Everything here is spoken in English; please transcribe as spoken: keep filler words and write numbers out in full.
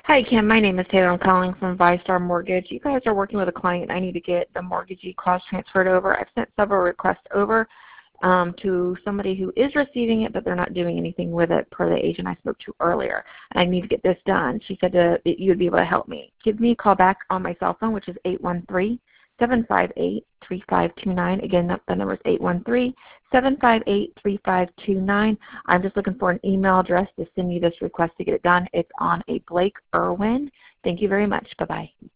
Hi, Kim. My name is Taylor. I'm calling from VyStar Mortgage. You guys are working with a client. I need to get the mortgagee cost transferred over. I've sent several requests over um, to somebody who is receiving it, but they're not doing anything with it per the agent I spoke to earlier. I need to get this done. She said to, that you would be able to help me. Give me a call back on my cell phone, which is eight one three, seven five eight, three five two nine. Again, the number is eight one three, seven five eight, three five two nine. I'm just looking for an email address to send you this request to get it done. It's on a Blake Irwin. Thank you very much. Bye-bye.